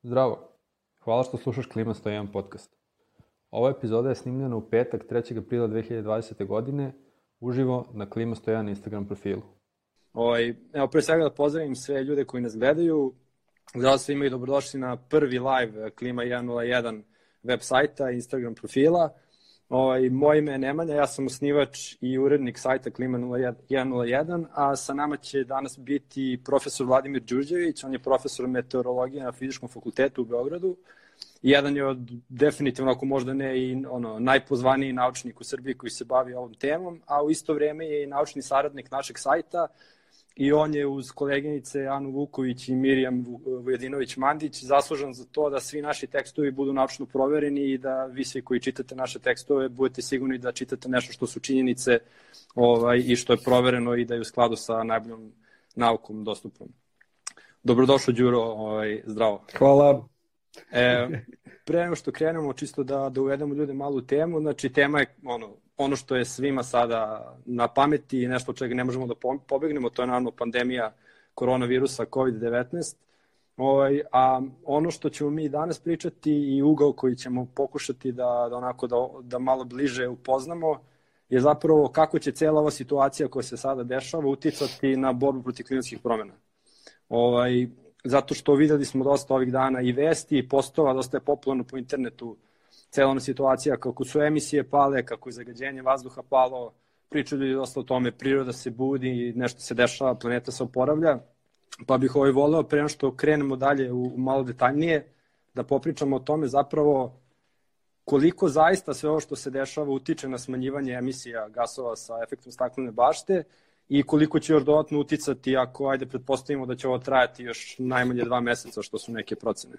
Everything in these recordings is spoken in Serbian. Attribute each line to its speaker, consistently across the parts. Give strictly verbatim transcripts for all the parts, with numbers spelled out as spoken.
Speaker 1: Zdravo! Hvala što slušaš Klima sto jedan podcast. Ova epizoda je snimljena u petak, trećeg aprila dve hiljade dvadesete. godine, uživo na Klima sto jedan Instagram profilu.
Speaker 2: Oj, evo, pre svega da pozdravim sve ljude koji nas gledaju. Zdravo svima i dobrodošli na prvi live Klima sto nula jedan web sajta i Instagram profila. Oj, moje ime je Nemanja, ja sam osnivač i urednik sajta Klima sto nula jedan, a sa nama će danas biti profesor Vladimir Đurđević. On je profesor meteorologije na Fizičkom fakultetu u Beogradu. Jedan je od, definitivno, ako možda ne i ono, najpozvaniji naučnik u Srbiji koji se bavi ovom temom, a u isto vreme je i naučni saradnik našeg sajta i on je uz koleginice Anu Vuković i Mirjam Vujadinović-Mandić zaslužan za to da svi naši tekstovi budu naučno provereni i da vi svi koji čitate naše tekstove budete sigurni da čitate nešto što su činjenice ovaj, i što je provereno i da je u skladu sa najboljom naukom dostupnom. Dobrodošao, Đuro, ovaj, zdravo.
Speaker 3: Hvala.
Speaker 2: E, pre nego što krenemo, čisto da, da uvedemo ljude malo u temu, znači tema je ono, ono što je svima sada na pameti i nešto od čega ne možemo da pobegnemo, to je naravno pandemija koronavirusa kovid devetnaest. Ovaj, a ono što ćemo mi danas pričati i ugao koji ćemo pokušati da, da, onako, da, da malo bliže upoznamo je zapravo kako će cela ova situacija koja se sada dešava uticati na borbu protiv klimatskih promjena. Ovaj, zato što videli smo dosta ovih dana i vesti i postova, dosta je popularno po internetu cela ona situacija kako su emisije pale, kako je zagađenje vazduha palo, pričaju ljudi dosta o tome, priroda se budi, nešto se dešava, planeta se oporavlja, pa bih ovaj voleo pre nego što krenemo dalje u, u malo detaljnije da popričamo o tome zapravo koliko zaista sve ovo što se dešava utiče na smanjivanje emisija gasova sa efektom staklene bašte i koliko će još dodatno uticati ako, ajde, pretpostavimo da će ovo trajati još najmanje dva meseca, što su neke procene.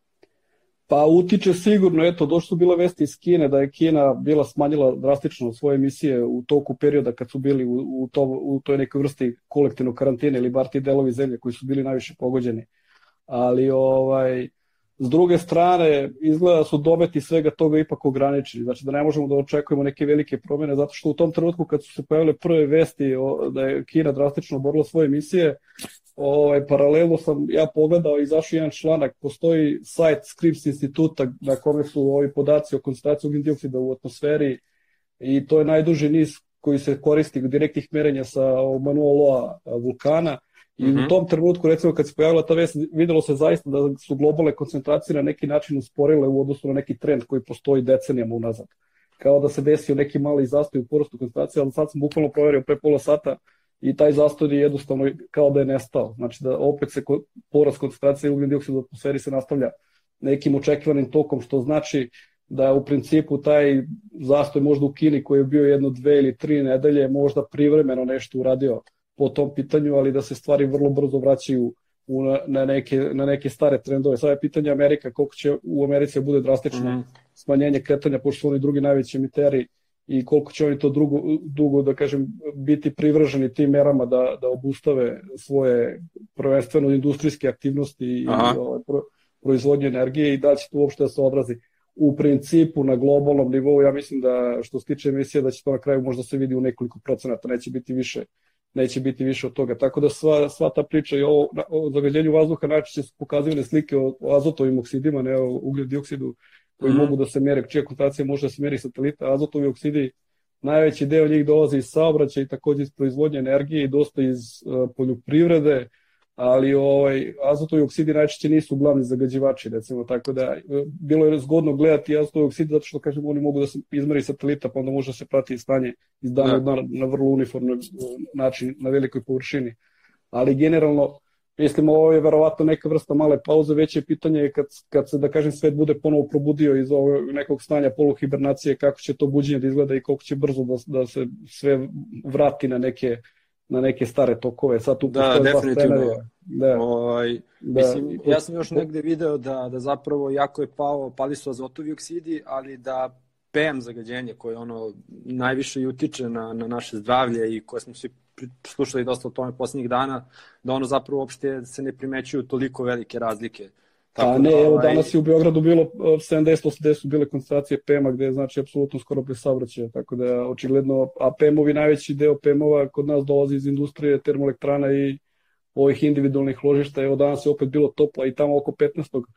Speaker 3: Pa utiče sigurno, eto, došli su bile vesti iz Kine, da je Kina bila smanjila drastično svoje emisije u toku perioda kad su bili u, u, to, u toj nekoj vrsti kolektivnog karantine ili bar ti delovi zemlje koji su bili najviše pogođeni. Ali, ovaj, s druge strane, izgleda su dometi svega toga ipak ograničeni. Znači da ne možemo da očekujemo neke velike promjene, zato što u tom trenutku kad su se pojavile prve vesti o, da je Kina drastično borila svoje emisije, ovaj, paralelno sam ja pogledao i izašao jedan članak, postoji sajt Scripps instituta na kome su ovi podaci o koncentraciji ugljen dioksida u atmosferi i to je najduži niz koji se koristi u direktnih merenja sa Mauna Loa vulkana. I mm-hmm. u tom trenutku, recimo, kad se pojavila ta vest, videlo se zaista da su globalne koncentracije na neki način usporile u odnosu na neki trend koji postoji decenijama unazad. Kao da se desio neki mali zastoj u porastu koncentracije, ali sad sam bukvalno proverio pre pola sata i taj zastoj je jednostavno kao da je nestao. Znači da opet se porast koncentracije ugljen dioksida u atmosferi se nastavlja nekim očekivanim tokom, što znači da u principu taj zastoj možda u Kini koji je bio jedno, dve ili tri nedelje možda privremeno nešto uradio po tom pitanju, ali da se stvari vrlo brzo vraćaju u, na, neke, na neke stare trendove. Sada je pitanje Amerika, koliko će u Americi bude drastično mm. smanjenje kretanja, pošto su oni drugi najveći emiteri i koliko će oni to drugo, dugo, da kažem, biti privrženi tim merama da, da obustave svoje prvenstveno industrijske aktivnosti i ovaj, pro, proizvodnje energije i da će to uopšte da se odrazi. U principu na globalnom nivou, ja mislim da što se tiče emisije da će to na kraju možda se vidi u nekoliko procenata, neće biti više neće biti više od toga. Tako da sva, sva ta priča i o, o zagađenju vazduha najčešće su pokazivane slike o, o azotovim oksidima, ne o ugljen dioksidu, koji mm. mogu da se mere, čija koncentracija može da se meri satelita. Azotovi oksidi, najveći deo njih dolazi iz saobraćaja i također iz proizvodnje energije i dosta iz uh, poljoprivrede, ali ovaj, azotovi oksidi najčešće nisu glavni zagađivači, recimo, tako da bilo je zgodno gledati azotovi oksidi zato što, kažem, oni mogu da se izmeri satelita, pa onda može se pratiti stanje iz dana u dan na vrlo uniformno način, na velikoj površini. Ali generalno, mislim, ovo je verovatno neka vrsta male pauze, veće pitanje je kad, kad se, da kažem, svet bude ponovo probudio iz ovog nekog stanja poluhibernacije, kako će to buđenje da izgleda i koliko će brzo da, da se sve vrati na neke na neke stare tokove. Sad tu
Speaker 2: da, definitivno. Da. Ovaj, da. Mislim, ja sam još negde video da, da zapravo jako je pao, pali su azotovi oksidi, ali da P M zagađenje koje ono najviše i utiče na, na naše zdravlje i koje smo svi slušali dosta o tome posljednjih dana, da ono zapravo uopšte se ne primećuju toliko velike razlike.
Speaker 3: Tako A ne, da, ovaj... evo danas je u Beogradu bilo sedamdeset do osamdeset su bile koncentracije P M-a gde je znači apsolutno skoro bez saobraćaja, tako da očigledno, a P M-ovi, najveći deo P M-ova kod nas dolazi iz industrije, termoelektrana i ovih individualnih ložišta. Evo danas je opet bilo toplo i tamo oko petnaest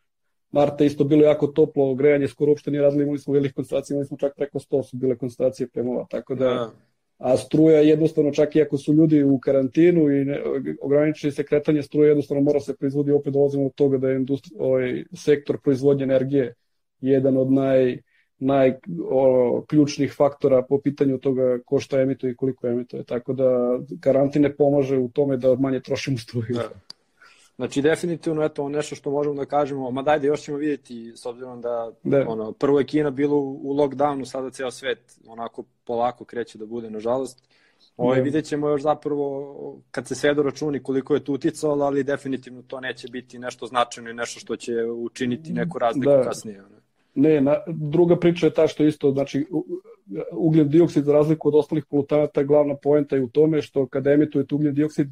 Speaker 3: marta isto bilo jako toplo, grejanje skoro uopšte nije radilo, imali smo velikih koncentracija, imali smo čak preko sto su bile koncentracije P M-ova, tako da, a struja jednostavno čak i ako su ljudi u karantinu i ne, ograničili se kretanje struje, jednostavno mora se proizvodi, opet dolazimo od toga da je industri, ovaj, sektor proizvodnje energije jedan od naj najključnijih faktora po pitanju toga ko šta emituje i koliko emituje. Tako da karantin ne pomaže u tome da manje trošimo struju.
Speaker 2: Da. Znači, definitivno, eto, nešto što možemo da kažemo, ma dajde, još ćemo vidjeti, s obzirom da, da. Ono, prvo je Kina bilo u lockdownu, sada ceo svet onako polako kreće da bude, nažalost. Ovo, da. Vidjet ćemo još zapravo, kad se sve doračuni koliko je tu uticalo, ali definitivno to neće biti nešto značajno i nešto što će učiniti neku razliku da. kasnije. Ne?
Speaker 3: Ne, na, druga priča je ta što isto, znači ugljen dioksid za razliku od ostalih polutanata, glavna poenta je u tome što kada emitujete ugljen dioksid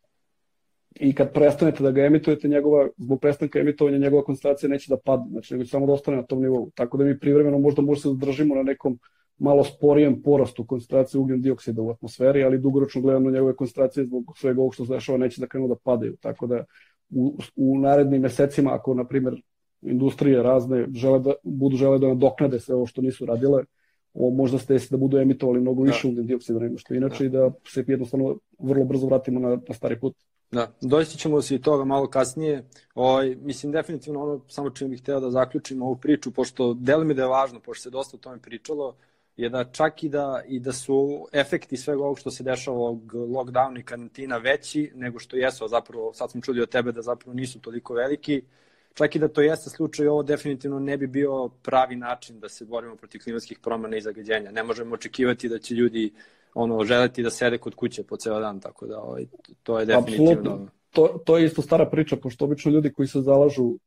Speaker 3: i kad prestanete da ga emitujete, njegova, zbog prestanka emitovanja njegova koncentracija neće da padne, znači nego samo da ostane na tom nivou. Tako da mi privremeno možda možda se zadržimo na nekom malo sporijem porastu koncentracije ugljen dioksida u atmosferi, ali dugoročno gledano njegove koncentracije zbog svega ovog što se dešava neće da krenu da padaju. Tako da u, u narednim mesecima, ako na primjer industrije razne žele da, budu žele da nadoknade sve ovo što nisu radile, ovo možda se desi da budu emitovali mnogo više ugljen dioksida nego što inače da. I da se jednostavno vrlo brzo vratimo na, na stari put.
Speaker 2: Da, doći ćemo se i toga malo kasnije. Oj, mislim, definitivno ono samo čim bih hteo da zaključim ovu priču, pošto delo mi da je važno, pošto se dosta o tome pričalo, je da čak i da, i da su efekti svega ovog što se dešava ovog lockdowna i karantina veći nego što jesu, a zapravo sad smo čuli od tebe da zapravo nisu toliko veliki. Čak i da to jeste slučaj, ovo definitivno ne bi bio pravi način da se borimo protiv klimatskih promena i zagađenja. Ne možemo očekivati da će ljudi ono želeti da sede kod kuće po ceo dan, tako da ovaj, to je definitivno...
Speaker 3: Apsolutno. To, to je isto stara priča, pošto obično ljudi koji se zalažu uh,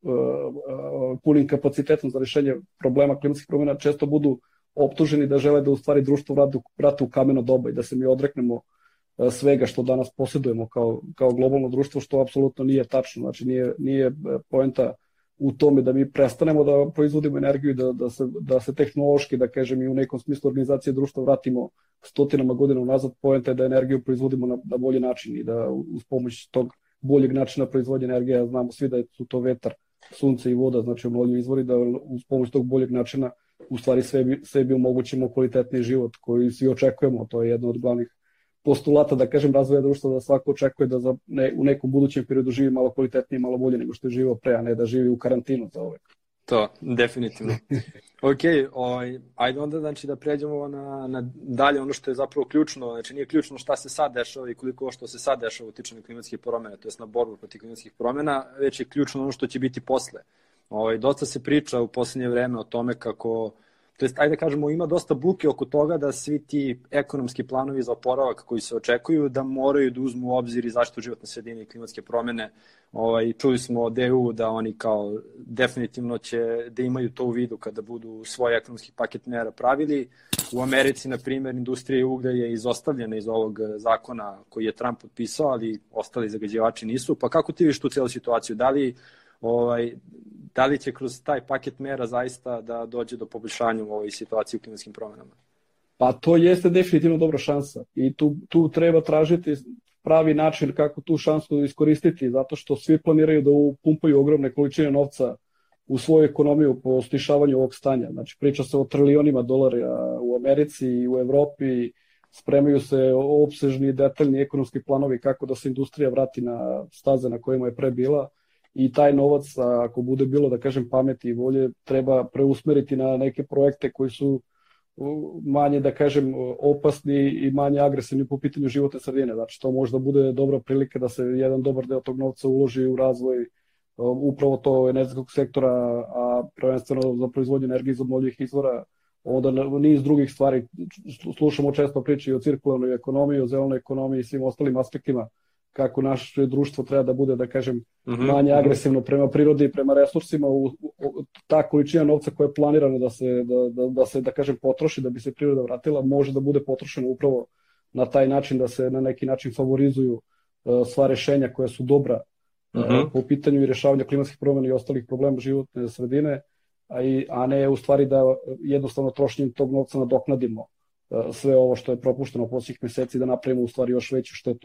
Speaker 3: uh, punim kapacitetom za rešenje problema klimatskih promena često budu optuženi da žele da u stvari društvo vrate, vrate u kameno doba i da se mi odreknemo uh, svega što danas posjedujemo kao, kao globalno društvo, što apsolutno nije tačno. Znači nije, nije poenta u tome da mi prestanemo da proizvodimo energiju i da, da, se, da se tehnološki, da kažem, i u nekom smislu organizacije društva vratimo stotinama godina unazad. Poenta je da energiju proizvodimo na, na bolji način i da uz pomoć tog boljeg načina proizvodnje energije, znamo svi da su to vetar, sunce i voda, znači obnovljivi izvori, da uz pomoć tog boljeg načina u stvari sebi, sebi omogućimo kvalitetni život koji svi očekujemo. To je jedno od glavnih postulata, da kažem, razvoja društva, da svako očekuje da za ne, u nekom budućem periodu živi malo kvalitetnije i malo bolje nego što je živio pre, a ne da živi u karantinu za uvek.
Speaker 2: To, definitivno. Ok, oj, ajde onda znači da pređemo na, na dalje ono što je zapravo ključno, znači nije ključno šta se sad dešava i koliko što se sad dešava utiče na klimatske promene, to jest na borbu protiv klimatskih promena, već je ključno ono što će biti posle. Oj, dosta se priča u poslednje vreme o tome kako, to jest, ajde da kažemo, ima dosta buke oko toga da svi ti ekonomski planovi za oporavak koji se očekuju da moraju da uzmu u obzir i zaštitu životne sredine i klimatske promene. Ovaj, čuli smo od E U da oni kao definitivno će da imaju to u vidu kada budu svoj ekonomski paket mera pravili. U Americi, na primjer, industrija uglja je izostavljena iz ovog zakona koji je Trump potpisao, ali ostali zagađivači nisu. Pa kako ti vidiš tu cijelu situaciju? Da li ovaj, da li će kroz taj paket mera zaista da dođe do poboljšanja u ovoj situaciji u klimatskim promenama?
Speaker 3: Pa to jeste definitivno dobra šansa i tu, tu treba tražiti pravi način kako tu šansu iskoristiti, zato što svi planiraju da upumpaju ogromne količine novca u svoju ekonomiju po stišavanju ovog stanja. Znači priča se o trilionima dolara u Americi i u Evropi, spremaju se opsežni i detaljni ekonomski planovi kako da se industrija vrati na staze na kojima je pre bila. I taj novac, ako bude bilo, da kažem, pameti i volje, treba preusmeriti na neke projekte koji su manje, da kažem, opasni i manje agresivni po pitanju životne sredine. Znači, to možda bude dobra prilika da se jedan dobar deo tog novca uloži u razvoj upravo to energetskog sektora, a prvenstveno za proizvodnju energije iz obnovljivih izvora, onda niz drugih stvari. Slušamo često priče i o cirkularnoj ekonomiji, o zelenoj ekonomiji i svim ostalim aspektima kako naše društvo treba da bude, da kažem, manje agresivno prema prirodi i prema resursima. U, u, ta količina novca koja je planirana da se, da, da, da se, da kažem, potroši da bi se priroda vratila, može da bude potrošena upravo na taj način da se na neki način favorizuju uh, sva rešenja koja su dobra uh, uh-huh. po pitanju i rešavanja klimatskih promena i ostalih problema životne sredine, a, i, a ne u stvari da jednostavno trošenjem tog novca nadoknadimo uh, sve ovo što je propušteno posljednjih meseci, da napravimo u stvari još veću štetu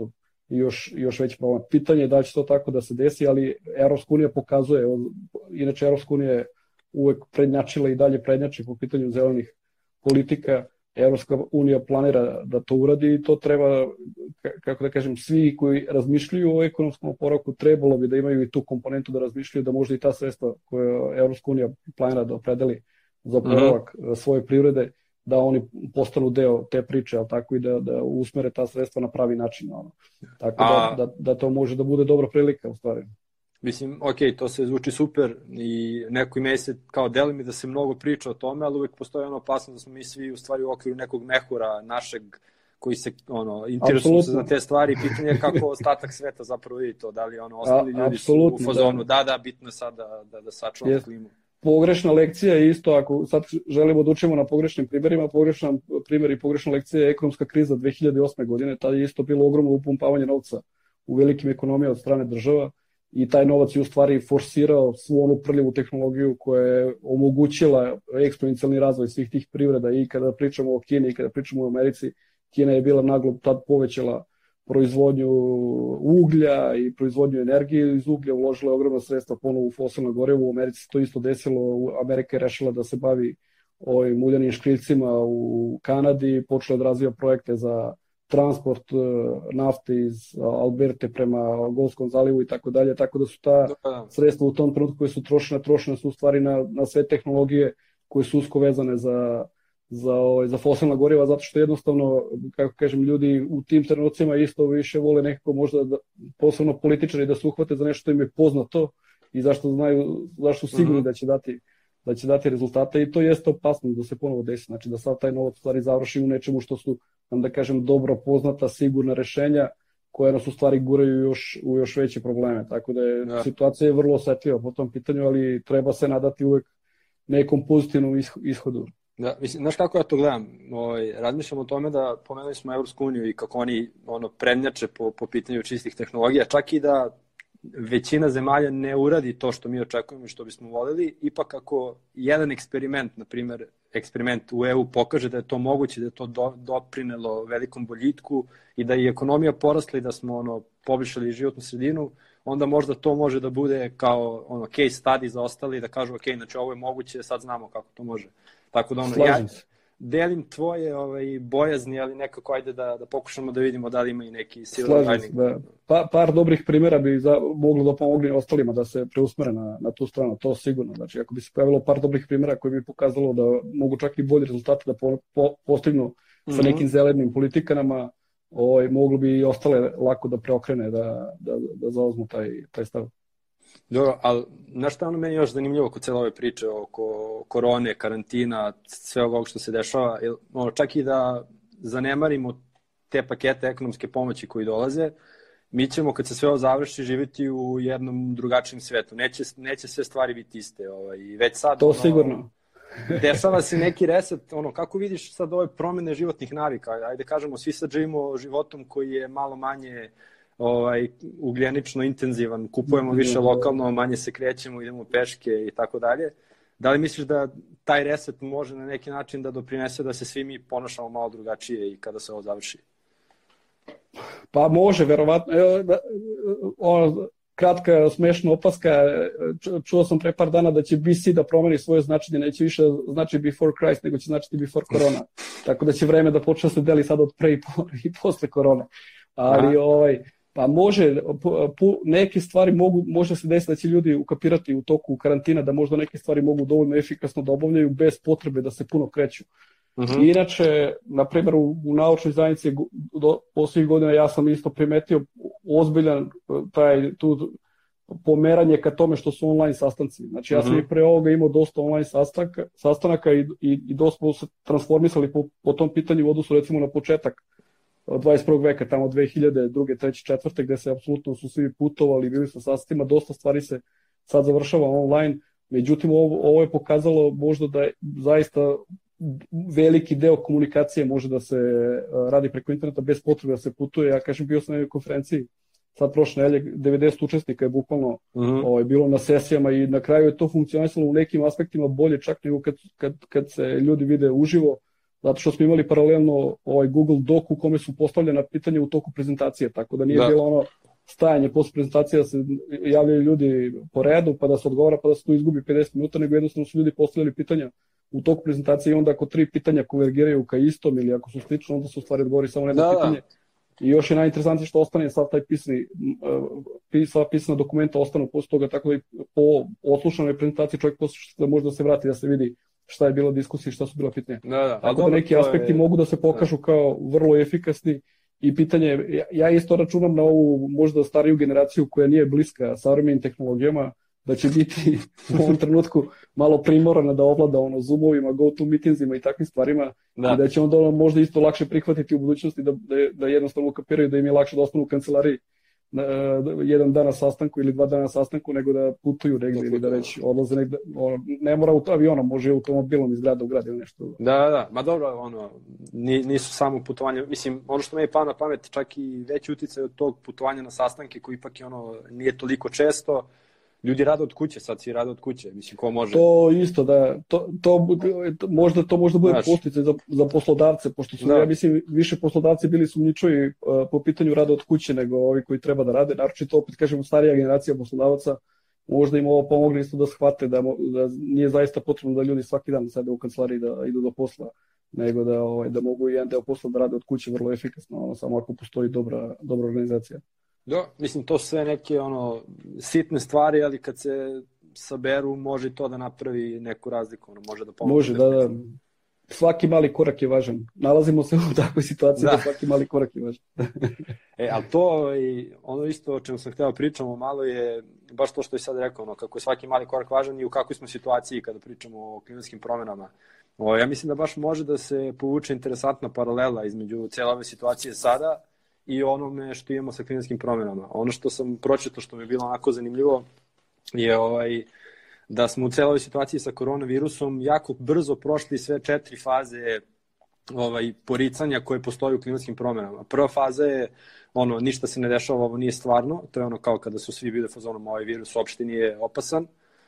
Speaker 3: još, još veći problem. Pitanje je da će to tako da se desi, ali Evropska unija pokazuje, inače Evropska unija je uvek prednjačila i dalje prednjači po pitanju zelenih politika. Evropska unija planira da to uradi i to treba, kako da kažem, svi koji razmišljaju o ekonomskom oporavku trebalo bi da imaju i tu komponentu da razmišljaju da možda i ta sredstva koje Evropska unija planira da opredeli za oporavak mm-hmm. svoje privrede, da oni postanu deo te priče, ali tako i da, da usmere ta sredstva na pravi način. Ono. Tako A... da, da, da to može da bude dobra prilika u stvari.
Speaker 2: Mislim, ok, to se zvuči super i neko ime se kao deli mi da se mnogo priča o tome, ali uvek postoji ono opasnost da smo mi svi u stvari u okviru nekog mehura našeg koji se ono interesuju se za te stvari i pitanje je kako ostatak sveta zapravo vidi to, da li ono ostali ljudi su u fazonu da, da, bitno je sad da, da, da sačuvamo yes. klimu.
Speaker 3: Pogrešna lekcija je isto, ako sad želimo da učimo na pogrešnim primjerima, pogrešan primjer i pogrešna lekcija je ekonomska kriza dve hiljade osme godine, tada je isto bilo ogromno upumpavanje novca u velikim ekonomijama od strane država i taj novac je u stvari forsirao svu onu prljavu tehnologiju koja je omogućila eksponencijalni razvoj svih tih privreda i kada pričamo o Kini i kada pričamo o Americi, Kina je bila naglo tad povećala proizvodnju uglja i proizvodnju energije iz uglja, uložila je ogromna sredstva ponovo u fosilno gorivo, u Americi se to isto desilo, Amerika je rešila da se bavi ovim uljanim škriljcima u Kanadi, počela da razvija projekte za transport nafte iz Alberte prema Golfskom zalivu i tako dalje, tako da su ta sredstva u tom trenutku koje su trošene, trošene su u stvari na, na sve tehnologije koje su usko vezane za za ovaj za fosilna goriva, zato što jednostavno, kako kažem, ljudi u tim trenucima isto više vole nekako možda da, posebno političari da se uhvate za nešto im je poznato i zašto znaju, zašto su sigurni mm-hmm. da će dati da će dati rezultate i to jeste opasno da se ponovo desi, znači da sad taj novac stvari završi u nečemu što su, nam da kažem, dobro poznata, sigurna rešenja koja nas u stvari guraju još, u još veće probleme, tako da je ja. situacija je vrlo osetljiva po tom pitanju, ali treba se nadati uvek nekom pozitivnom ishodu.
Speaker 2: Da, mislim, znaš kako ja to gledam, ovaj, razmišljam o tome da pomenuli smo Evropsku uniju i kako oni ono, prednjače po, po pitanju čistih tehnologija, čak i da većina zemalja ne uradi to što mi očekujemo i što bismo voljeli, ipak ako jedan eksperiment, na primjer eksperiment u E U pokaže da je to moguće, da je to do, doprinelo velikom boljitku i da je ekonomija porasla i da smo ono, poboljšali životnu sredinu, onda možda to može da bude kao ono, case study za ostali, da kažu ok, znači ovo je moguće, sad znamo kako to može. Tako da ono, ja delim tvoje ovaj, bojazni, ali nekako ajde da, da pokušamo da vidimo da li ima i neki silver lining.
Speaker 3: Da. Pa, par dobrih primjera bi za, moglo da pomogli ostalima da se preusmere na, na tu stranu, to sigurno. Znači, ako bi se pojavilo par dobrih primjera koji bi pokazalo da mogu čak i bolji rezultati da po, po, postignu mm-hmm. sa nekim zelenim politikama, ovaj, moglo bi i ostale lako da preokrene, da, da, da zauzmu taj, taj stav.
Speaker 2: Dobro, ali znaš šta ono meni još zanimljivo kod cijele ove priče oko korone, karantina, sve ovog što se dešava, ono, čak i da zanemarimo te pakete ekonomske pomoći koji dolaze, mi ćemo kad se sve ovo završi živjeti u jednom drugačijem svetu. Neće, neće sve stvari biti iste. Ovaj. Već sad,
Speaker 3: to
Speaker 2: ono,
Speaker 3: sigurno.
Speaker 2: Dešava se neki reset, ono, kako vidiš sad ove promjene životnih navika? Ajde kažemo, svi sad živimo životom koji je malo manje ovaj, ugljenično intenzivan, kupujemo više lokalno, manje se krećemo, idemo peške i tako dalje. Da li misliš da taj reset može na neki način da doprinese da se svi mi ponašamo malo drugačije i kada se ovo završi?
Speaker 3: Pa može, verovatno. Evo, ono, kratka smešna opaska, čuo sam pre par dana da će B C da promeni svoje značenje, neće više znači before Christ, nego će značiti before corona. Tako da će vreme da počne se deli sad od pre i, po, i posle korone. Ali Aha. ovaj pa može, neke stvari mogu, može se desiti da će ljudi ukapirati u toku karantina da možda neke stvari mogu dovoljno efikasno da obavljaju bez potrebe da se puno kreću. Uh-huh. Inače, na primjer, u, u naučnoj zajednici do posljednjih godina ja sam isto primetio ozbiljan taj tu pomeranje ka tome što su online sastanci. Znači ja sam uh-huh. i pre ovoga imao dosta online sastanka, sastanaka i, i, i dosta smo se transformisali po, po tom pitanju u odnosu recimo na početak dvadeset prvog veka, tamo dve hiljade druge, treće, četvrte, gde se apsolutno su svi putovali, bili sa sastancima, dosta stvari se sad završava online, međutim ovo, ovo je pokazalo možda da je zaista veliki deo komunikacije može da se radi preko interneta bez potrebe da se putuje. Ja kažem, bio sam na jednoj konferenciji sad prošle nedelje, devedeset učesnika je bukvalno uh-huh. ovaj, bilo na sesijama i na kraju je to funkcionisalo u nekim aspektima bolje čak nego kad, kad, kad se ljudi vide uživo. zato što smo imali paralelno ovaj Google Doc u kome su postavljena pitanja u toku prezentacije, tako da nije da. bilo ono stajanje posle prezentacije da se javljaju ljudi po redu, pa da se odgovara, pa da se tu izgubi pedeset minuta, nego jednostavno su ljudi postavljali pitanja u toku prezentacije i onda ako tri pitanja konvergiraju ka istom ili ako su slično, onda se u stvari odgovori samo na jedno da, pitanje. Da. I još je najinteresantnije što ostane sad taj pisani, sva pisana dokumenta ostanu posle toga, tako da i po odslušanoj prezentaciji čovjek posle može da se vrati, da se vidi šta je bilo diskusija i šta su bila pitanja. Da, da. Tako da neki aspekti je... mogu da se pokažu da. kao vrlo efikasni i pitanje, ja, ja isto računam na ovu možda stariju generaciju koja nije bliska savremenim tehnologijama, da će biti u ovom trenutku malo primorana da ovlada ono Zoomovima, GoToMeetingsima i takvim stvarima da. I da će onda možda isto lakše prihvatiti u budućnosti da, da, da jednostavno kapiraju da im je lakše da ostanu u kancelariji na, jedan dan na sastanku ili dva dana na sastanku nego da putuju negdje ili da već odlaze negdje, ono, ne mora u avionom, može automobilom iz grada u grad ili nešto.
Speaker 2: Da, da, da, ma dobro, ono, nisu samo putovanja, mislim, ono što me je pao na pamet, čak i veći uticaj od tog putovanja na sastanke koji ipak je ono, nije toliko često. Ljudi rade od kuće, sad svi rade od kuće, mislim, ko može.
Speaker 3: To isto, da, to, to, možda, to možda bude postice za, za poslodavce, pošto su, da. ja mislim, više poslodavci bili sumnjičavi uh, po pitanju rada od kuće nego ovi koji treba da rade, naročito opet, kažemo, starija generacija poslodavaca, možda im ovo pomogne isto da shvate da, da nije zaista potrebno da ljudi svaki dan sede u kancelariji da idu do posla, nego da, ovaj, da mogu jedan deo posla da rade od kuće vrlo efikasno, ono, samo ako postoji dobra, dobra organizacija.
Speaker 2: Da, mislim, to su sve neke ono, sitne stvari, ali kad se saberu, može to da napravi neku razliku, ono, može da pomoći.
Speaker 3: Može, da, da. Svaki mali korak je važan. Nalazimo se u takvoj situaciji da, da svaki mali korak je važan.
Speaker 2: E, ali to, i ono isto o čemu sam hteo pričamo malo je baš to što je sad rekao, ono, kako je svaki mali korak važan i u kakvoj smo situaciji kada pričamo o klimatskim promenama. O, ja mislim da baš može da se povuče interesantna paralela između cijele ove situacije sada i onome što imamo sa klimatskim promjenama. Ono što sam pročitao, što mi je bilo onako zanimljivo, je ovaj, da smo u celoj situaciji sa koronavirusom jako brzo prošli sve četiri faze ovaj, poricanja koje postoje u klimatskim promjenama. Prva faza je ono, ništa se ne dešava, ovo nije stvarno, to je ono kao kada su svi bili fazonom, ovaj virus uopšte nije opasan.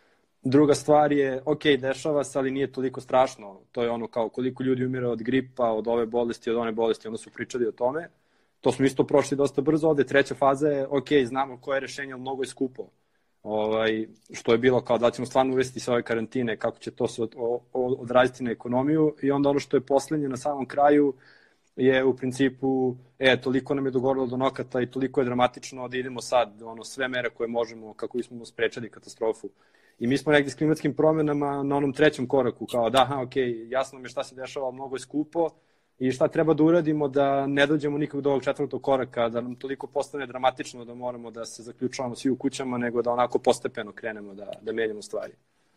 Speaker 2: Druga stvar je, ok, dešava se, ali nije toliko strašno. To je ono kao koliko ljudi umire od gripa, od ove bolesti, od one bolesti, onda su pričali o tome. To smo isto prošli dosta brzo ovde. Treća faza je, ok, znamo koje je rešenje, ali mnogo je skupo. Ovaj, što je bilo kao da ćemo stvarno uvesti sve ove karantine, kako će to se od, od, odraziti na ekonomiju. I onda ono što je poslednje na samom kraju je u principu, e, toliko nam je dogorilo do nokata i toliko je dramatično da idemo sad, ono, sve mere koje možemo kako bismo sprečali katastrofu. I mi smo negdje s klimatskim promjenama na onom trećem koraku, kao da, aha, ok, jasno mi je šta se dešava, mnogo je skupo, i šta treba da uradimo da ne dođemo nikog do ovog četvrtog koraka, da nam toliko postane dramatično da moramo da se zaključavamo svi u kućama, nego da onako postepeno krenemo da, da menjamo stvari.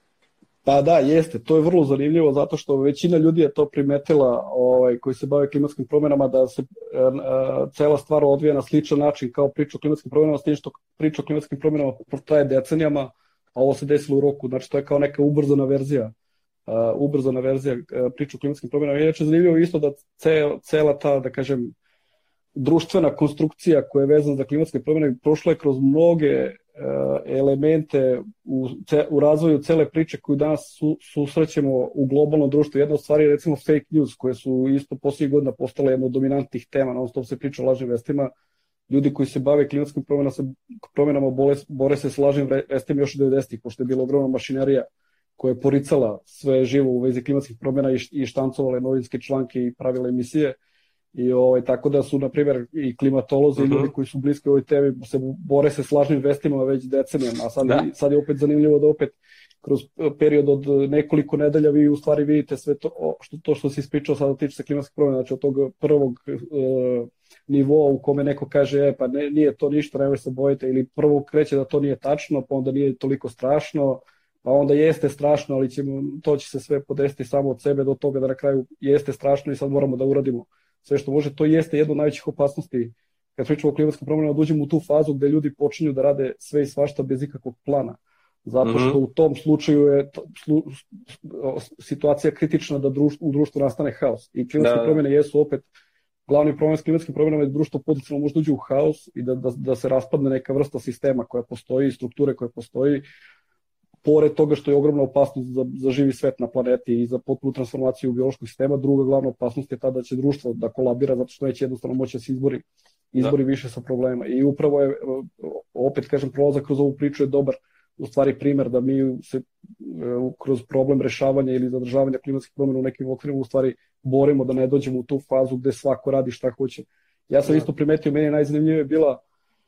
Speaker 3: Pa da, jeste. To je vrlo zanimljivo zato što većina ljudi je to primetila ovaj, koji se bave klimatskim promjenama da se uh, cela stvar odvija na sličan način kao priča o klimatskim promjenama, s tim što priča o klimatskim promjenama traje decenijama, a ovo se desilo u roku. Znači to je kao neka ubrzana verzija Uh, ubrzana verzija uh, priča o klimatskim promjenama. Inače, zanimljivo je isto da cel, cela ta, da kažem, društvena konstrukcija koja je vezana za klimatske promjene prošla je kroz mnoge uh, elemente u, ce, u razvoju cele priče koju danas su, susrećemo u globalnom društvu. Jedna od stvari je recimo fake news, koje su isto posljednjih godina postale jedna od dominantnih tema, non stop se priča o lažnim vestima. Ljudi koji se bave klimatskim promjenama, se, promjenama bore, bore se s lažnim vestima još od devedesetih, pošto je bila ogromna mašinerija koja je poricala sve živo u vezi klimatskih promjena i štancovala novinske članke i pravile emisije. I ovaj, tako da su, na primjer, i klimatolozi uh-huh. i ljudi koji su bliski ovoj temi se bore se s lažnim vestima već decenijama. A sad, sad je opet zanimljivo da opet kroz period od nekoliko nedelja vi u stvari vidite sve to što, to što si ispričao sada tiče se klimatskih promjena, znači od tog prvog e, nivoa u kome neko kaže e, pa ne, nije to ništa, nemoj se bojite, ili prvo kreće da to nije tačno, pa onda nije toliko strašno, pa onda jeste strašno, ali ćemo, to će se sve podesiti samo od sebe do toga da na kraju jeste strašno i sad moramo da uradimo sve što može. To jeste jedna od najvećih opasnosti kad pričamo o klimatskim promjenama, da uđemo u tu fazu gde ljudi počinju da rade sve i svašta bez ikakvog plana. Zato što mm-hmm. u tom slučaju je slu, situacija kritična da društvo, u društvu nastane haos. I klimatske da. promjene jesu opet glavni problem s klimatskim promjenama je da društvo potencijalno može uđe u haos i da, da, da se raspadne neka vrsta sistema koja postoji, strukture koje postoji, pored toga što je ogromna opasnost za, za živi svet na planeti i za potpunu transformaciju biološkog sistema, druga glavna opasnost je ta da će društvo da kolabira zato što neće jednostavno moći da se izbori, izbori da. više sa problema. I upravo je, opet kažem, prolazak kroz ovu priču je dobar u stvari primer da mi se kroz problem rešavanja ili zadržavanja klimatskih promjena u nekim okvirima u stvari borimo da ne dođemo u tu fazu gde svako radi šta hoće. Ja sam da. isto primetio, meni najzanimljivije je bila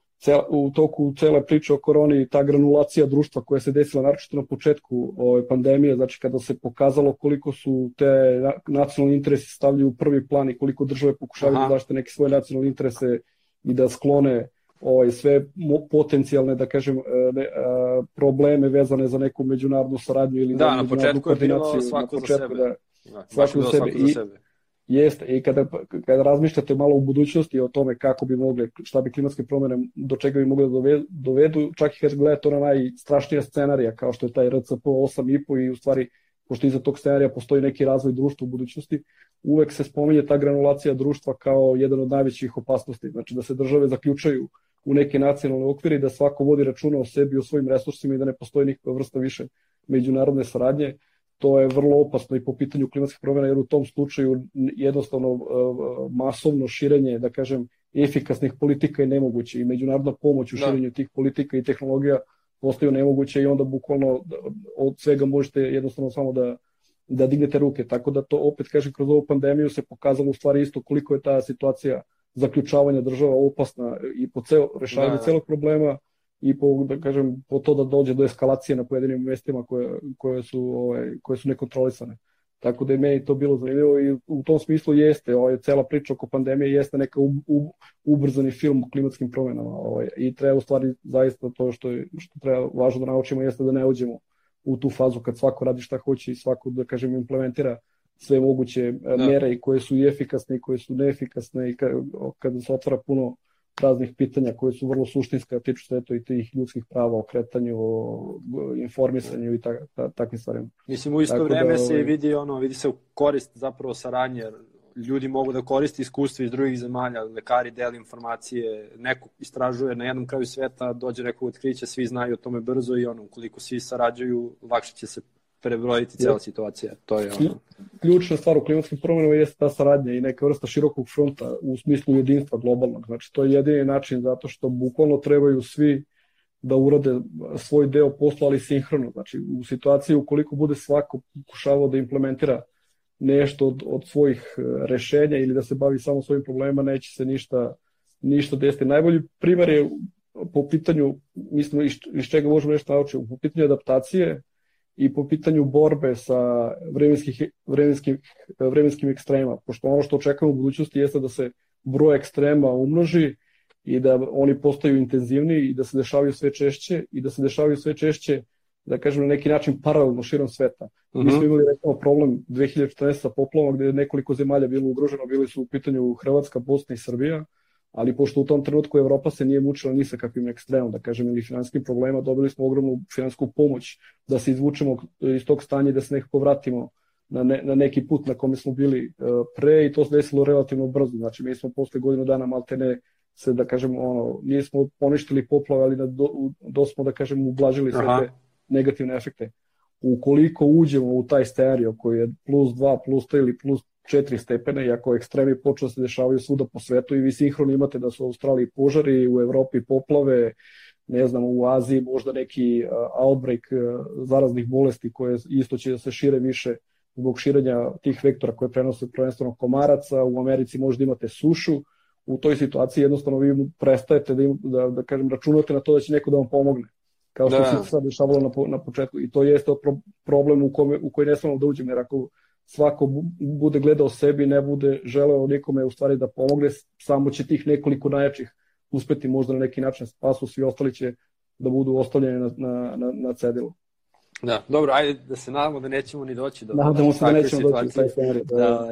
Speaker 3: u toku cele priče o koroni ta granulacija društva koja se desila naročito na početku ove pandemije, znači kada se pokazalo koliko su te nacionalni interesi stavljaju u prvi plan i koliko države pokušavaju da zaštite neke svoje nacionalne interese i da sklone ovaj, sve potencijalne, da kažem, ne, a, probleme vezane za neku međunarodnu saradnju ili
Speaker 2: da, na početku je bilo svako na početku, za sebe. Da, svako za sebe. I, sebe.
Speaker 3: Jeste, i kada, kada razmišljate malo u budućnosti o tome kako bi mogli, šta bi klimatske promjene, do čega bi mogli da dovedu, čak i kad gledate ona najstrašnija scenarija, kao što je taj R C P osam i po i u stvari, pošto iza tog scenarija postoji neki razvoj društva u budućnosti, uvek se spominje ta granulacija društva kao jedan od najvećih opasnosti, znači da se države zaključaju u neke nacionalne okvire i da svako vodi računa o sebi, o svojim resursima i da ne postoji nikakva vrsta više međunarodne saradnje. To je vrlo opasno i po pitanju klimatskih promjena, jer u tom slučaju jednostavno masovno širenje, da kažem, efikasnih politika je nemoguće i međunarodna pomoć u širenju da. tih politika i tehnologija postaju nemoguće i onda bukvalno od svega možete jednostavno samo da, da dignete ruke. Tako da to opet, kažem, kroz ovu pandemiju se pokazalo u stvari isto koliko je ta situacija zaključavanja država opasna i po ceo, rešavanju da, da. celog problema i po, da kažem, po to da dođe do eskalacije na pojedinim mestima koje, koje, su, ovaj, koje su nekontrolisane. Tako da je meni to bilo zanimljivo i u tom smislu jeste, ovaj, cela priča oko pandemije jeste neka u, u, ubrzani film o klimatskim promjenama ovaj, i treba u stvari zaista to što, je, što treba važno da naučimo jeste da ne uđemo u tu fazu kad svako radi šta hoće i svako, da kažem, implementira sve moguće da. mere i koje su i efikasne i koje su neefikasne i kada se otvara puno raznih pitanja koje su vrlo suštinske, tiču se eto i tih ljudskih prava o kretanju, o informisanju i tak, ta, takvim stvarima.
Speaker 2: Mislim, u isto Tako vreme da, se vidi ono, vidi se korist zapravo saradnje, ljudi mogu da koriste iskustva iz drugih zemalja, lekari deli informacije, neko istražuje na jednom kraju sveta, dođe neko otkriće, svi znaju o tome brzo i ono, ukoliko svi sarađuju, lakše će se prebrojiti cijela situacija. To je ono.
Speaker 3: Ključna stvar u klimatskim promjenama jeste ta saradnja i neka vrsta širokog fronta u smislu jedinstva globalnog. Znači, to je jedini način zato što bukvalno trebaju svi da urade svoj deo posla, ali sinhrono. Znači, u situaciji ukoliko bude svako pokušavao da implementira nešto od, od svojih rešenja ili da se bavi samo svojim problemima, neće se ništa, ništa desiti. Najbolji primjer je po pitanju, mislim, iz, iz čega možemo nešto naučiti, po pitanju adaptacije i po pitanju borbe sa vremenskih, vremenskim, vremenskim ekstrema, pošto ono što očekujemo u budućnosti jeste da se broj ekstrema umnoži i da oni postaju intenzivniji i da se dešavaju sve češće i da se dešavaju sve češće, da kažem, na neki način paralelno širom sveta. Uh-huh. Mi smo imali recimo problem dve hiljade četrnaeste sa poplavama gde je nekoliko zemalja bilo ugroženo, bili su u pitanju Hrvatska, Bosna i Srbija, ali pošto u tom trenutku Evropa se nije mučila ni sa kakvim ekstremom, da kažem, ili finanskim problema, dobili smo ogromnu finansku pomoć da se izvučemo iz tog stanja i da se nekako vratimo na, ne, na neki put na kome smo bili uh, pre i to se desilo relativno brzo. Znači, mi smo posle godinu dana maltene se, da kažem, ono, nismo poništili poplave, ali da do, do smo, da kažem, ublažili sve te negativne efekte. Ukoliko uđemo u taj scenario koji je plus dva, plus tri ili plus četiri stepene, i ako ekstremi počnu da se dešavaju svuda po svetu i vi sinhrono imate da su u Australiji požari, u Evropi poplave, ne znam, u Aziji možda neki uh, outbreak uh, zaraznih bolesti koje isto će da se šire više zbog širenja tih vektora koje prenose prvenstveno komaraca, u Americi možda imate sušu, u toj situaciji jednostavno vi prestajete da, im, da, da kažem, računate na to da će neko da vam pomogne, kao što da. se sad dešavalo na, na početku. I to jeste problem u, kome, u koji ne smemo da uđemo, jer ako svako bude gledao sebi, ne bude želeo nikome u stvari da pomogne, samo će tih nekoliko najjačih uspeti možda na neki način spasu, svi ostali će da budu ostavljeni na, na, na, na cedilu.
Speaker 2: Da, dobro, ajde da se nadamo da nećemo ni doći do
Speaker 3: Nadamo se da nećemo situacije. doći do taj scenarij.
Speaker 2: Da,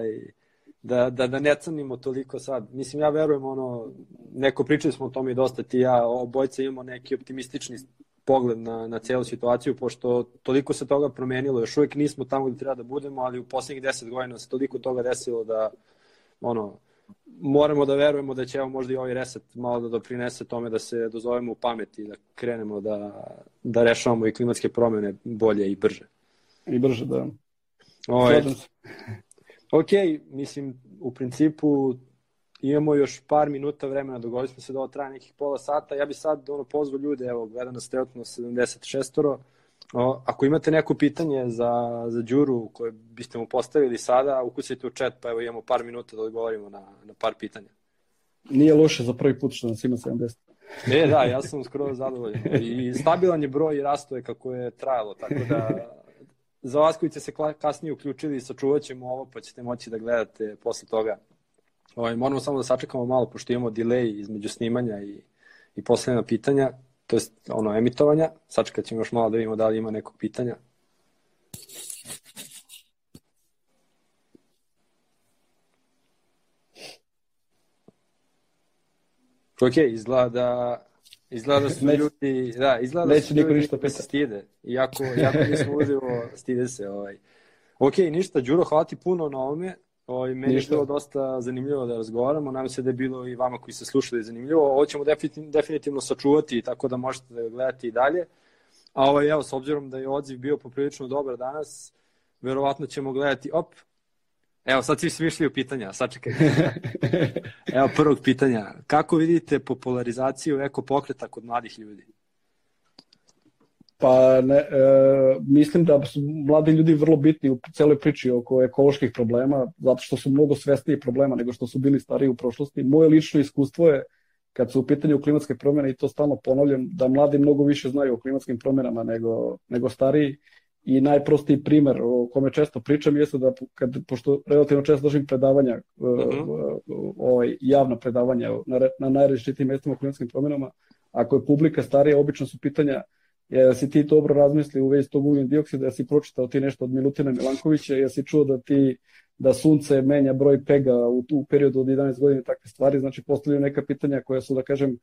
Speaker 2: da, da, da ne cenimo toliko sad. Mislim, ja verujem, ono, neko pričali smo o tome i dosta, ti ja, obojca imamo neki optimistični pogled na, na cijelu situaciju, pošto toliko se toga promenilo, još uvijek nismo tamo gdje treba da budemo, ali u posljednjih deset godina se toliko toga desilo da, ono, moramo da verujemo da će evo možda i ovaj reset malo da doprinese tome da se dozovemo u pameti i da krenemo da, da rešavamo i klimatske promjene bolje i brže.
Speaker 3: I brže, da.
Speaker 2: Ovaj, ok, mislim, u principu imamo još par minuta vremena, dogovorili smo se da ovo traje nekih pola sata. Ja bi sad ono, pozvao ljude, evo, gleda nas trenutno sedamdeset šest. O, ako imate neko pitanje za, za Đuru koje biste mu postavili sada, ukucajte u chat, pa evo imamo par minuta da odgovorimo na, na par pitanja.
Speaker 3: Nije loše za prvi put što nas ima sedamdeset.
Speaker 2: E, da, ja sam skoro zadovoljan. I stabilan je broj i rasto je kako je trajalo, tako da za vas koji ste se kasnije uključili, sačuvat ćemo ovo, pa ćete moći da gledate posle toga. Ovaj, moramo samo da sačekamo malo, pošto imamo delay između snimanja i, i posljedna pitanja, to je ono emitovanja. Sačekat ćemo još malo da vidimo da li ima nekog pitanja. Ok, izgleda da, izgleda da su ljudi, da, izgleda da su ljudi koji se stide. Iako, iako nismo uživo, stide se. Ovaj. Ok, ništa, Đuro, hvala ti puno na ovome. Ovaj, meni ništa. Je bilo dosta zanimljivo da razgovaramo. Nadam se da je bilo i vama koji ste slušali zanimljivo. Ovo ćemo definitivno, definitivno sačuvati, tako da možete da gledate i dalje. A ovaj, evo, s obzirom da je odziv bio poprilično dobar danas, verovatno ćemo gledati, op, evo, sad svi smišljaju pitanja, sad čekaj. Evo prvog pitanja. Kako vidite popularizaciju ekopokreta kod mladih ljudi?
Speaker 3: Pa ne, e, mislim da su mladi ljudi vrlo bitni u celoj priči oko ekoloških problema, zato što su mnogo svesniji problema nego što su bili stariji u prošlosti. Moje lično iskustvo je, kad su u pitanju klimatske promjene, i to stalno ponavljam, da mladi mnogo više znaju o klimatskim promjenama nego, nego stariji. I najprostiji primer o kome često pričam jeste da, kad, pošto relativno često držim predavanja, uh-huh. ovaj, javna predavanja na, na najrazličitijim mestima o klimatskim promjenama, ako je publika starija, obično su pitanja jesi ti dobro razmisli u vezi tog ugljen dioksida, jesi pročitao ti nešto od Milutina Milankovića, jesi čuo da ti da sunce menja broj pega u, u periodu od jedanaest godina i takve stvari, znači postavljaju neka pitanja koja su, da kažem,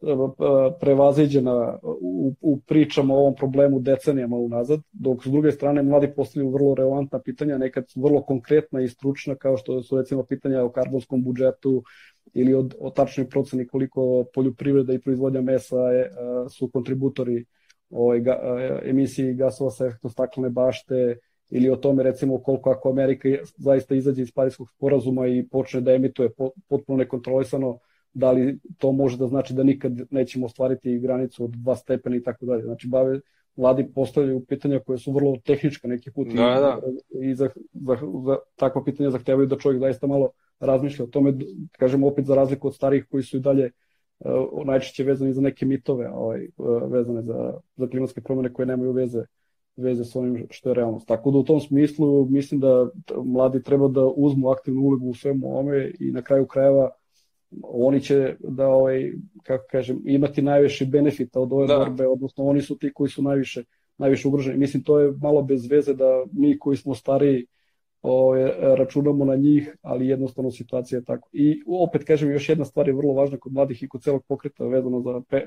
Speaker 3: prevaziđena u, u pričama o ovom problemu decenijama unazad, dok s druge strane mladi postavljaju vrlo relevantna pitanja, nekad vrlo konkretna i stručna, kao što su recimo pitanja o karbonskom budžetu ili o, o tačnoj proceni koliko poljoprivreda i proizvodnja mesa je, su kontributori o ga, emisiji gasova sa efektom staklene bašte, ili o tome recimo koliko ako Amerika zaista izađe iz Pariskog sporazuma i počne da emituje potpuno nekontrolisano, da li to može da znači da nikad nećemo ostvariti granicu od dva stepena i tako dalje. Znači, bave, mladi postavljaju pitanja koje su vrlo tehnička neki put da, i, da. i za, za, za takva pitanja zahtevaju da čovjek zaista malo razmišlja o tome, kažemo opet za razliku od starih koji su i dalje uh, najčešće vezani za neke mitove ovaj, uh, vezane za, za klimatske promjene koje nemaju veze veze s onim što je realnost. Tako da u tom smislu mislim da mladi treba da uzmu aktivnu ulogu u svemu ovome i na kraju krajeva oni će da ovaj, kako kažem, imati najviše benefita od ove da. borbe, odnosno oni su ti koji su najviše, najviše ugroženi. Mislim, to je malo bez veze da mi koji smo stariji ovaj, računamo na njih, ali jednostavno situacija je tako. I opet kažem, još jedna stvar je vrlo važna kod mladih i kod celog pokreta vezano za pe,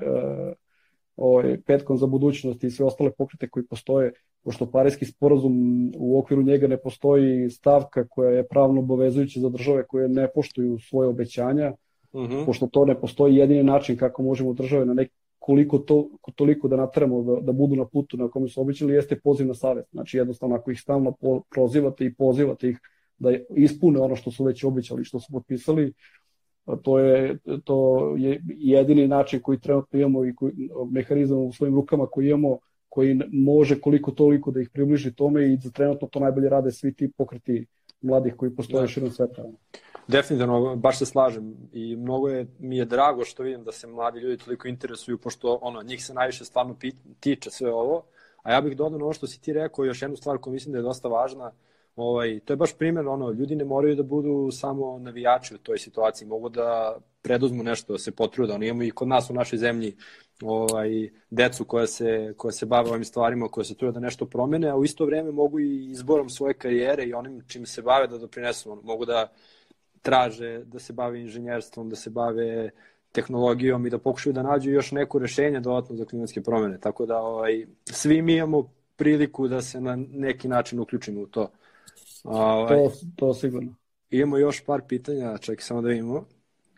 Speaker 3: ovaj, petkom za budućnost i sve ostale pokrete koji postoje, pošto Pariski sporazum u okviru njega ne postoji stavka koja je pravno obavezujuća za države koje ne poštuju svoje obećanja. Uh-huh. Pošto to ne postoji jedini način kako možemo države na neki koliko to, toliko da nateramo da, da budu na putu na kome su obećali, jeste poziv na savjet. Znači jednostavno ako ih stalno po, prozivate i pozivate ih da ispune ono što su već obećali, što su potpisali, to je, to je jedini način koji trenutno imamo i koji, mehanizam u svojim rukama koji imamo, koji može koliko toliko da ih približi tome i za trenutno to najbolje rade svi ti pokreti mladih koji postoje širom sveta.
Speaker 2: Definitivno, baš se slažem i mnogo je, mi je drago što vidim da se mladi ljudi toliko interesuju, pošto ono, njih se najviše stvarno tiče sve ovo, a ja bih dodao ono što si ti rekao, još jednu stvar koju mislim da je dosta važna, ovaj, to je baš primjer, ono, ljudi ne moraju da budu samo navijači u toj situaciji, mogu da preduzmu nešto, da se potrude, ono, imamo i kod nas u našoj zemlji ovaj, decu koja se, koja se bave ovim stvarima, koja se trude da nešto promene, a u isto vrijeme mogu i izborom svoje karijere i onim čim se bave da doprinesu, ono, mogu da traže da se bave inženjerstvom, da se bave tehnologijom i da pokušaju da nađu još neko rešenje dodatno za klimatske promjene. Tako da ovaj, svi mi imamo priliku da se na neki način uključimo u to.
Speaker 3: Ovaj, to, to sigurno.
Speaker 2: Imamo još par pitanja, čekaj samo da vidimo.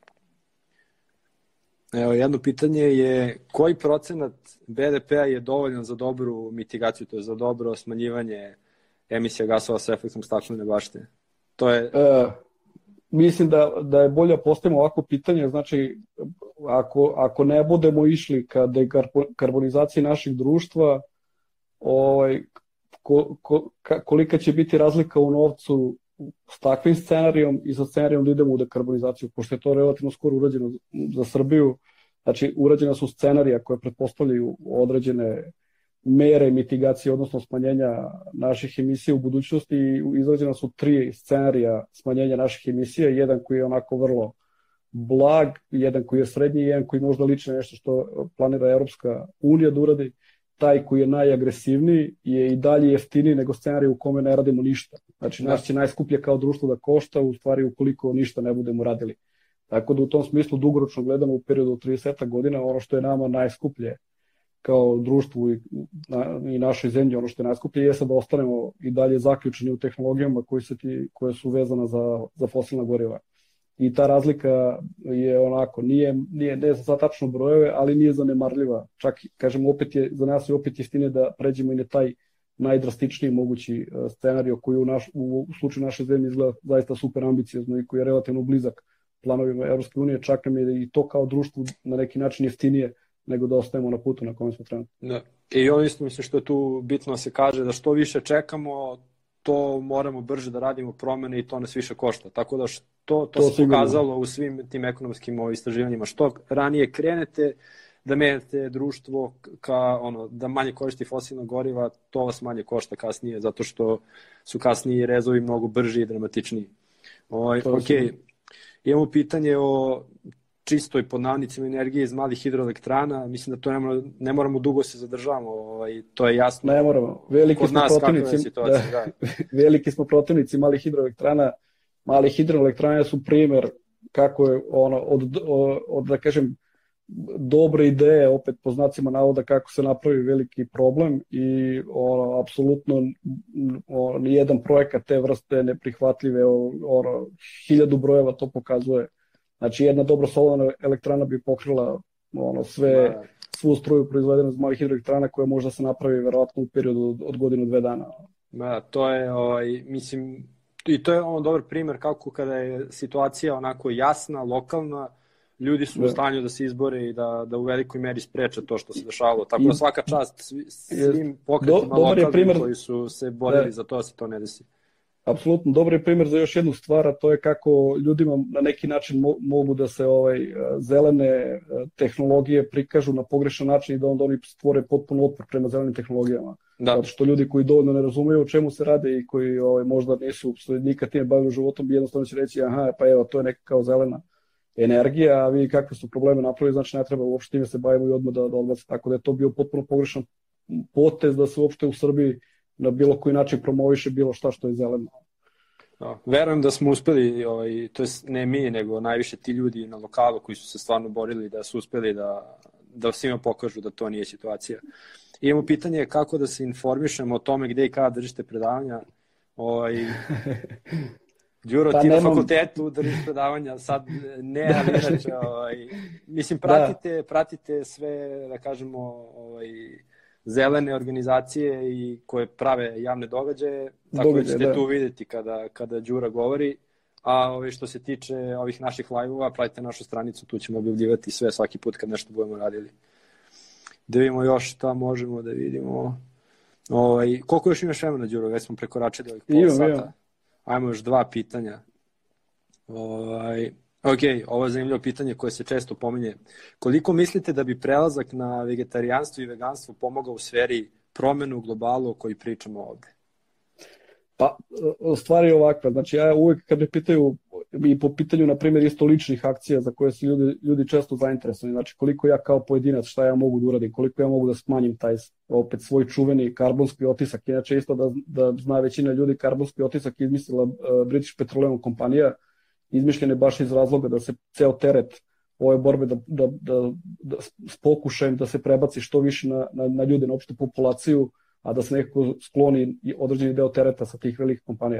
Speaker 2: Evo, jedno pitanje je koji procenat B D P-a je dovoljan za dobru mitigaciju, to je za dobro smanjivanje emisija gasova sa efektom staklene bašte? To je...
Speaker 3: E, mislim da, da je bolje postavimo ovako pitanje, znači ako, ako ne budemo išli ka dekarbonizaciji našeg društva, ovaj, ko, ko, kolika će biti razlika u novcu s takvim scenarijom i sa scenarijom da idemo u dekarbonizaciju, pošto je to relativno skoro urađeno za Srbiju. Znači, urađena su scenarija koje pretpostavljaju određene mere mitigacije, odnosno smanjenja naših emisija u budućnosti i izrađena su tri scenarija smanjenja naših emisija, jedan koji je onako vrlo blag, jedan koji je srednji i jedan koji možda liči nešto što planira Europska unija da uradi. Taj koji je najagresivniji je i dalje jeftiniji nego scenarij u kome ne radimo ništa. Znači, nas će najskuplje kao društvo da košta, u stvari ukoliko ništa ne budemo radili. Tako da u tom smislu dugoročno gledano u periodu od trideset godina, ono što je nama najskuplje kao društvu i, na, i našoj zemlji, ono što je najskuplje je da ostanemo i dalje zaključeni u tehnologijama koje, se ti, koje su vezane za, za fosilna goriva. I ta razlika je onako, nije, nije ne za tačno brojeve, ali nije zanemarljiva. Čak, kažem, opet je, za nas je opet jeftinije da pređemo i na taj najdrastičniji mogući scenario koji u, naš, u slučaju naše zemlje izgleda zaista super ambiciozno i koji je relativno blizak planovima Evropske unije, čak nam je i to kao društvo na neki način jeftinije nego da ostajemo na putu na kojem smo trenutno.
Speaker 2: Da. I ono isto mislim što je tu bitno se kaže da što više čekamo, to moramo brže da radimo promene i to nas više košta. Tako da što, to, to se sigurno pokazalo u svim tim ekonomskim istraživanjima. Što ranije krenete da menjate društvo ka, ono, da manje koristi fosilna goriva, to vas manje košta kasnije, zato što su kasnije rezovi mnogo brži i dramatičniji. O, ok, imamo pitanje o čistoj pod navodnicima energije iz malih hidroelektrana. Mislim da to ne moramo, ne moramo dugo se zadržavamo, ovaj, to je jasno.
Speaker 3: Ne moramo. Veliki
Speaker 2: kod
Speaker 3: smo
Speaker 2: nas
Speaker 3: protivnici,
Speaker 2: da,
Speaker 3: da. Veliki smo protivnici malih hidroelektrana. Mali hidroelektrane su primer kako je ono od, od, od da kažem dobre ideje, opet po znacima navoda, kako se napravi veliki problem i ono apsolutno ono, nijedan projekat te vrste neprihvatljive, ono, hiljadu brojeva to pokazuje. Znači jedna dobro solarna elektrana bi pokrila ono, sve, svu struju proizvedenu iz malih hidroelektrana koja možda se napravi verovatno u periodu od, od godinu, dve dana.
Speaker 2: Da, to je, ovaj, mislim, i to je ono dobar primer kako kada je situacija onako jasna, lokalna, ljudi su u stanju da se izbore i da, da u velikoj meri spreče to što se dešavalo. Tako da svaka čast svim pokretima Do, lokalnim primer, koji su se borili da, za to da se to ne desi.
Speaker 3: Apsolutno, dobar je primjer za još jednu stvar, a to je kako ljudima na neki način mo, mogu da se ovaj zelene tehnologije prikažu na pogrešan način i da onda oni stvore potpuno otpor prema zelenim tehnologijama. Da. Zato što ljudi koji dovoljno ne razumeju o čemu se rade i koji ovaj, možda nisu nikad time bavili životom, jednostavno će reći aha, pa evo, to je neka kao zelena energija, a vi kakve su probleme napravili, znači ne treba uopšte time se bavimo i odmah da, da odbaci. Tako da je to bio potpuno pogrešan potez da se uopšte u Srbiji na bilo koji način promoviše bilo šta što je zeleno.
Speaker 2: Da, verujem da smo uspeli, ovaj, to je ne mi, nego najviše ti ljudi na lokalu koji su se stvarno borili da su uspeli da, da svima pokažu da to nije situacija. Imamo pitanje kako da se informišemo o tome gde i kada držite predavanja. Ovaj, Đuro, pa ti nemam... na fakultetu držiš predavanja, sad ne, ali inače, ovaj, mislim, pratite, da. pratite sve, da kažemo, ovaj, zelene organizacije i koje prave javne događaje, tako Događaj, da ćete da. tu vidjeti kada, kada Đura govori, a ovaj, što se tiče ovih naših live-ova, pratite našu stranicu, tu ćemo objavljivati sve svaki put kad nešto budemo radili. Da vidimo još šta možemo da vidimo. Ovaj, koliko još imaš vremena, Đuro? Već smo prekoračili ovih pola sata. Imam. Ajmo još dva pitanja. Ovaj, ok, ovo je zanimljivo pitanje koje se često pominje. Koliko mislite da bi prelazak na vegetarijanstvo i veganstvo pomogao u sferi promenu u globalu o kojoj pričamo ovde?
Speaker 3: Pa, stvar je ovakva. Znači, ja uvek kad me pitaju i po pitanju, na primjer, isto ličnih akcija za koje su ljudi, ljudi često zainteresovani. Znači, koliko ja kao pojedinac, šta ja mogu da uradim, koliko ja mogu da smanjim taj opet svoj čuveni karbonski otisak. Inače, isto da, da zna većina ljudi, karbonski otisak izmislila uh, British Petroleum kompanija, izmišljene baš iz razloga da se ceo teret ove borbe da, da, da, da s pokušajem da se prebaci što više na, na, na ljude, na opštu populaciju, a da se nekako skloni određeni deo tereta sa tih velikih kompanija.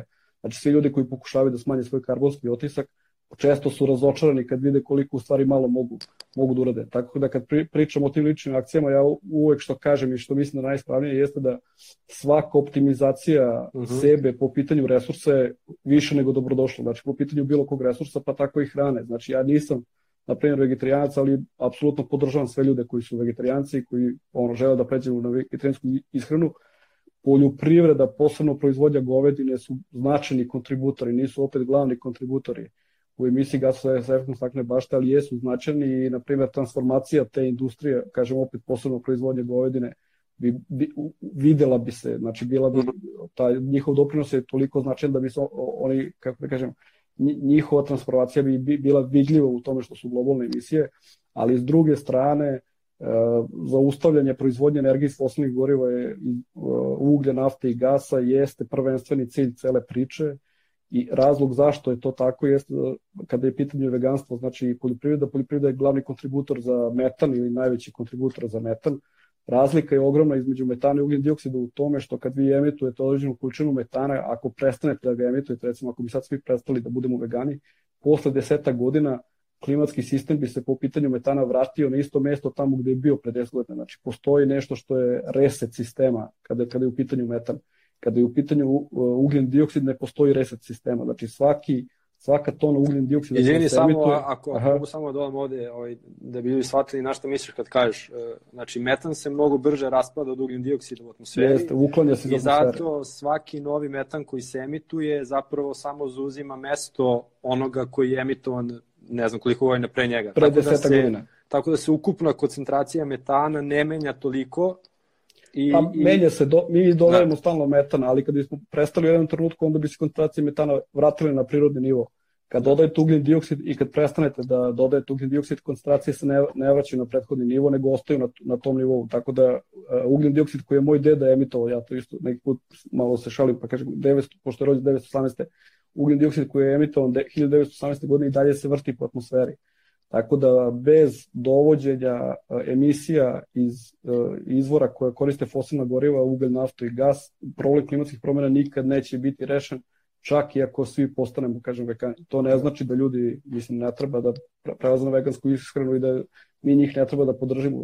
Speaker 3: Znači svi ljudi koji pokušavaju da smanje svoj karbonski otisak često su razočarani kad vide koliko u stvari malo mogu, mogu da urade. Tako da kad pri, pričam o tim ličnim akcijama, ja uvek što kažem i što mislim da najispravnije jeste da svaka optimizacija uh-huh. sebe po pitanju resursa je više nego dobrodošla. Znači po pitanju bilo kog resursa, pa tako i hrane. Znači ja nisam, na primjer, vegetarijanac, ali apsolutno podržavam sve ljude koji su vegetarijanci, koji ono, žele da pređu na vegetarijansku ishranu. Poljoprivreda, posebno proizvodnja govedine, su značajni kontributori, nisu opet glavni kontributori u emisiji gasova sa efektom staklene bašte, ali jesu značajni i, na primjer, transformacija te industrije, kažem opet posebno proizvodnje govedine, bi, bi, videla bi se, znači bila bi, taj, njihov doprinos je toliko značajan da bi se oni, kako da kažem, njihova transformacija bi bila vidljiva u tome što su globalne emisije, ali s druge strane, zaustavljanje proizvodnje energije iz fosilnih goriva je uglja, nafte i gasa jeste prvenstveni cilj cele priče i razlog zašto je to tako jeste kada je pitanje veganstva, znači poljoprivreda, poljoprivreda je glavni kontributor za metan ili najveći kontributor za metan. Razlika je ogromna između metana i ugljen dioksida u tome što kad vi emitujete određenu količinu metana, ako prestanete da ga emitujete, recimo ako bi sad svi prestali da budemo vegani, posle deseta godina klimatski sistem bi se po pitanju metana vratio na isto mesto tamo gde je bio pre deset godina. Znači, postoji nešto što je reset sistema kada, kada je u pitanju metan. Kada je u pitanju ugljen dioksid ne postoji reset sistema. Znači, svaki, svaka tona ugljen dioksida...
Speaker 2: Izvini, samo ako, ako mogu samo dodam ovde, ovaj, da bi ljudi shvatili na što misliš kad kažeš. Znači, metan se mnogo brže raspada od ugljen dioksida u atmosferi.
Speaker 3: Jeste, uklanja se iz atmosfere.
Speaker 2: I zato svaki novi metan koji se emituje zapravo samo zauzima mesto onoga koji je emitovan ne znam koliko godina pre njega.
Speaker 3: Pre deseta godina.
Speaker 2: Tako da se ukupna koncentracija metana ne menja toliko. I,
Speaker 3: pa
Speaker 2: i...
Speaker 3: menja se, do, mi dodajemo stalno metana, ali kad bismo prestali u jednom trenutku, onda bi se koncentracija metana vratila na prirodni nivo. Kad dodajete ugljen dioksid i kad prestanete da dodajete ugljen dioksid, koncentracije se ne, ne vraćaju na prethodni nivo, nego ostaju na, na tom nivou. Tako da uh, ugljen dioksid koji je moj deda emitovao, ja to isto neki put malo se šalim, pa kažem, devetsto, pošto je rođen devetsto osamnaeste. ugljen dioksid koji je emitovan hiljadu devetsto osamnaeste. godine i dalje se vrti po atmosferi. Tako da bez dovođenja emisija iz izvora koje koriste fosilna goriva, ugalj, naftu i gas, problem klimatskih promjena nikad neće biti rešen, čak i ako svi postanemo, kažem, vegani. To ne znači da ljudi, mislim, ne treba da prelaze na vegansku ishranu i da mi njih ne treba da podržimo.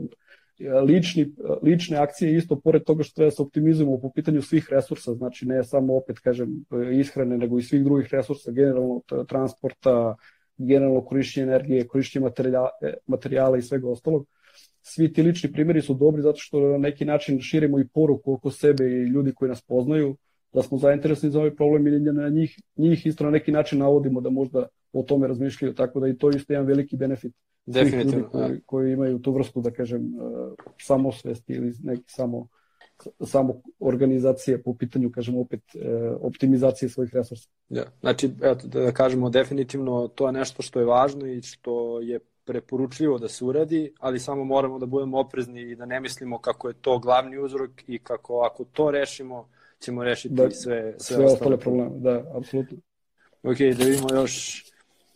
Speaker 3: Lični, lične akcije isto, pored toga što treba da se optimizujemo po pitanju svih resursa, znači ne samo opet, kažem, ishrane, nego i svih drugih resursa, generalno transporta, generalno korišćenje energije, korišćenje materijala, materijala i svega ostalog. Svi ti lični primjeri su dobri zato što na neki način širimo i poruku oko sebe i ljudi koji nas poznaju, da smo zainteresni za ovaj problem i na njih, njih isto na neki način navodimo da možda o tome razmišljaju, tako da i to isto jedan veliki benefit svih ljudi koji, koji imaju tu vrstu, da kažem, samosvesti ili neki samo, samo organizacije po pitanju, kažem, opet optimizacije svojih resursa.
Speaker 2: Ja, znači, eto, da kažemo, definitivno to je nešto što je važno i što je preporučljivo da se uradi, ali samo moramo da budemo oprezni i da ne mislimo kako je to glavni uzrok i kako ako to rešimo, ćemo rešiti da, sve, sve,
Speaker 3: sve ostale probleme. Da, apsolutno.
Speaker 2: Ok, da vidimo još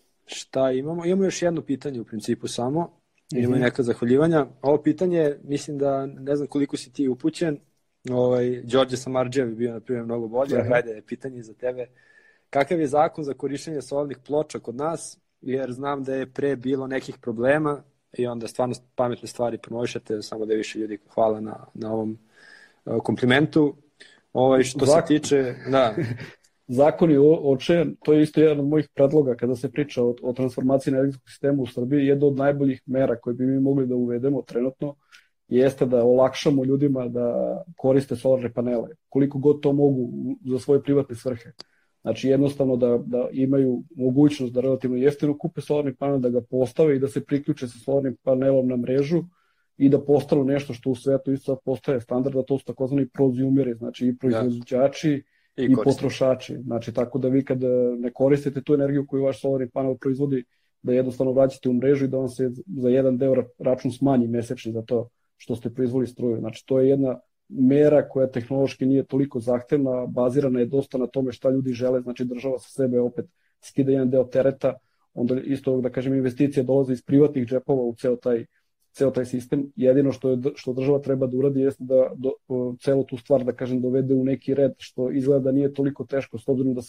Speaker 2: šta imamo. Imamo još jedno pitanje u principu samo. Imamo mm-hmm. neka zahvaljivanja. Ovo pitanje, mislim da ne znam koliko si ti upućen. Ovaj, Đorđe Samardžev bi bio, na primjer, mnogo bolje. Mm-hmm. Hajde, pitanje za tebe. Kakav je zakon za korišćenje solarnih ploča kod nas? Jer znam da je pre bilo nekih problema i onda stvarno pametne stvari promovišete, samo da više ljudi hvala na, na ovom uh, komplimentu. Ovaj, što Zakon. se tiče... Da.
Speaker 3: Zakon je očajan, to je isto jedan od mojih predloga kada se priča o, o transformaciji energetskog sistema u Srbiji. Jedna od najboljih mera koje bi mi mogli da uvedemo trenutno jeste da olakšamo ljudima da koriste solarne panele, koliko god to mogu za svoje privatne svrhe. Znači jednostavno da, da imaju mogućnost da relativno jeftino kupe solarni panel, da ga postave i da se priključe sa solarnim panelom na mrežu i da postanu nešto što u svetu isto postaje standard, da to su takozvani prozumeri, znači i proizvođači i, i potrošači. Znači tako da vi kad ne koristite tu energiju koju vaš solarni panel proizvodi, da jednostavno vraćate u mrežu i da vam se za jedan deo račun smanji mesečni za to što ste proizvoli struju. Znači to je jedna mera koja tehnološki nije toliko zahtevna, bazirana je dosta na tome šta ljudi žele, znači država sa sebe opet skida jedan deo tereta, onda isto da kažem investicije dolaze iz privatnih džepova u ceo taj ceo taj sistem. Jedino što je što država treba da uradi jeste da do, celu tu stvar, da kažem, dovede u neki red, što izgleda da nije toliko teško, s obzirom da se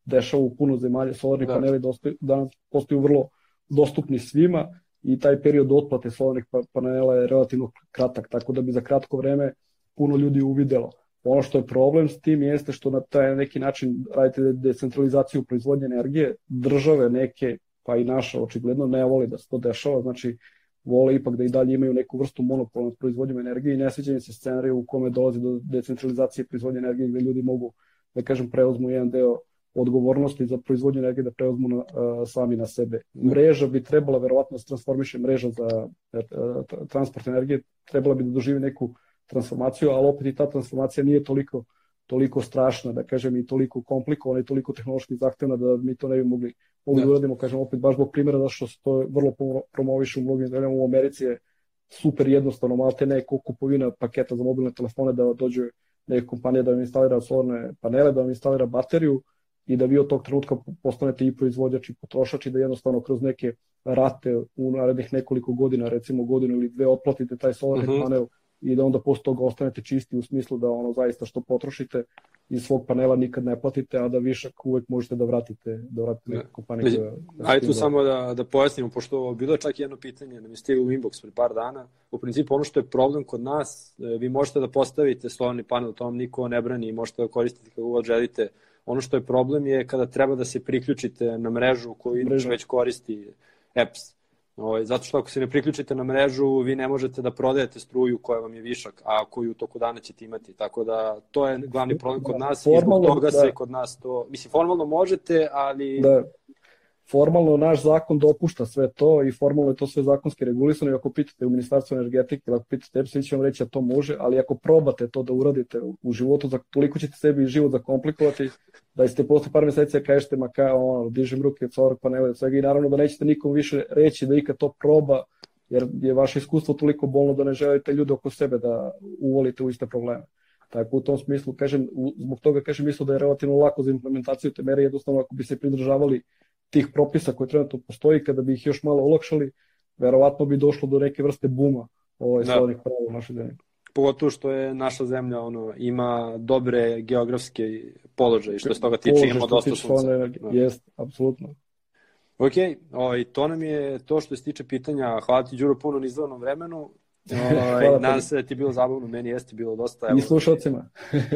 Speaker 3: dešava u puno zemalja. Solarni
Speaker 1: da.
Speaker 3: paneli dostaju, danas postaju vrlo dostupni svima i taj period otplate solarnih panela je relativno kratak, tako da bi za kratko vreme puno ljudi uvidelo. Ono što je problem s tim jeste što na taj neki način radite decentralizaciju proizvodnje energije, države neke, pa i naša očigledno ne voli da se to dešava, znači vole ipak da i dalje imaju neku vrstu monopola nad proizvodnjom energije i ne sviđa se scenarij u kome dolazi do decentralizacije proizvodnje energije gde ljudi mogu, da kažem, preuzmu jedan deo odgovornosti za proizvodnju energije da preuzmu na, uh, sami na sebe. Mreža bi trebala verovatno da se transformiše, mreža za uh, transport energije trebala bi da doživi neku transformaciju, ali opet i ta transformacija nije toliko toliko strašna, da kažem, i toliko komplikovana i toliko tehnološki zahtevna da mi to ne bi mogli, mogli da uradimo, kažem, opet baš zbog primjera da što se to vrlo promoviše u mnogim zemljama. U Americi je super jednostavno, malte neko kupovina paketa za mobilne telefone da dođe neka kompanija da vam instalira solarne panele, da vam instalira bateriju i da vi od tog trenutka postanete i proizvođač i potrošač i da jednostavno kroz neke rate u narednih nekoliko godina, recimo godinu ili dve, otplatite taj solarni uh-huh. panel i da onda posle toga ostanete čisti u smislu da ono zaista što potrošite iz svog panela nikad ne platite, a da višak uvek možete da vratite da vratite neke kompanije. Da,
Speaker 2: da Ajde tu samo da, da pojasnimo, pošto bilo je čak jedno pitanje da mi stiglo u inbox pre par dana. U principu ono što je problem kod nas, vi možete da postavite solarni panel, to vam niko ne brani i možete da koristite kako god želite. Ono što je problem je kada treba da se priključite na mrežu koju inače već koristi E P S. Ovaj, zato što ako se ne priključite na mrežu, vi ne možete da prodajete struju koja vam je višak, a koju u toku dana ćete imati. Tako da to je glavni problem kod nas i zbog toga se kod nas to... Mislim, formalno možete, ali...
Speaker 3: Da. Formalno naš zakon dopušta sve to i formalno je to sve zakonski regulisano i ako pitate u Ministarstvu energetike ili ako pitate E P S, svi će vam reći da to može, ali ako probate to da uradite u životu, toliko ćete sebi život zakomplikovati da ste posle par meseci kažete ma kao ono, dižem ruke od solar panela i svega i naravno da nećete nikom više reći da ikad to proba, jer je vaše iskustvo toliko bolno da ne želite ljude oko sebe da uvolite u iste probleme. Tako u tom smislu, kažem, zbog toga kažem mislo da je relativno lako za implementaciju te mere, jednostavno ako bi se pridržavali tih propisa koji trenutno postoji, kada bi ih još malo olakšali, verovatno bi došlo do neke vrste buma ovaj, solarnih panela u našoj zemlji.
Speaker 2: Pogotovo što je naša zemlja ono, ima dobre geografske položaje, što se toga tiče imamo dosta sunca.
Speaker 3: Jest, apsolutno.
Speaker 2: Ok, ovaj, to nam je to što se tiče pitanja. Hvala ti, Đuro, puno na izdvojenom vremenu. Ovaj, nadam se da ti je bilo zabavno, meni jeste bilo dosta.
Speaker 3: I slušalcima.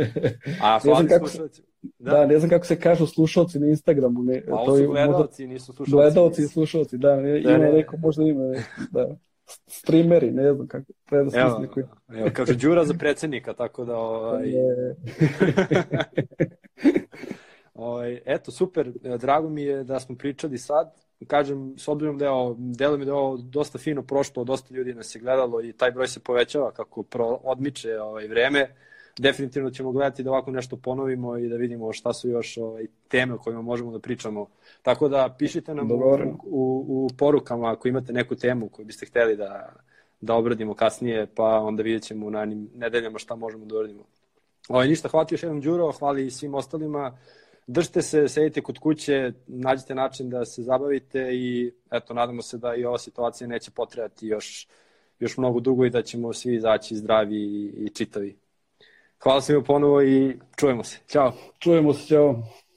Speaker 2: A hvala ti slušalcima.
Speaker 3: Da. da, ne znam kako se kažu slušalci na Instagramu. Ne,
Speaker 2: a ovo su gledalci, nisu slušalci.
Speaker 3: Gledalci i slušalci, da. Ima ne, neko, možda ima, da. Streameri, ne znam kako. Treba da smisli koji.
Speaker 2: Evo, kaže Đura za predsjednika, tako da... Ovaj... ovaj, eto, super, drago mi je da smo pričali sad. Kažem, s obzirom da je ovo, delo mi da je ovo dosta fino prošlo, dosta ljudi nas je gledalo i taj broj se povećava kako pro, odmiče ovaj, vreme. Definitivno ćemo gledati da ovako nešto ponovimo i da vidimo šta su još ovaj, teme o kojima možemo da pričamo. Tako da pišite nam u, u, u porukama ako imate neku temu koju biste hteli da, da obradimo kasnije, pa onda vidjet ćemo u narednim nedeljama šta možemo da uradimo. Ovaj, ništa, hvala ti još jednom, Đuro, hvala i svim ostalima. Držite se, sedite kod kuće, nađite način da se zabavite i eto, nadamo se da i ova situacija neće potrajati još, još mnogo dugo i da ćemo svi izaći zdravi i, i čitavi. Hvala svima ponovo i čujemo se. Ćao.
Speaker 3: Čujemo se, ćao.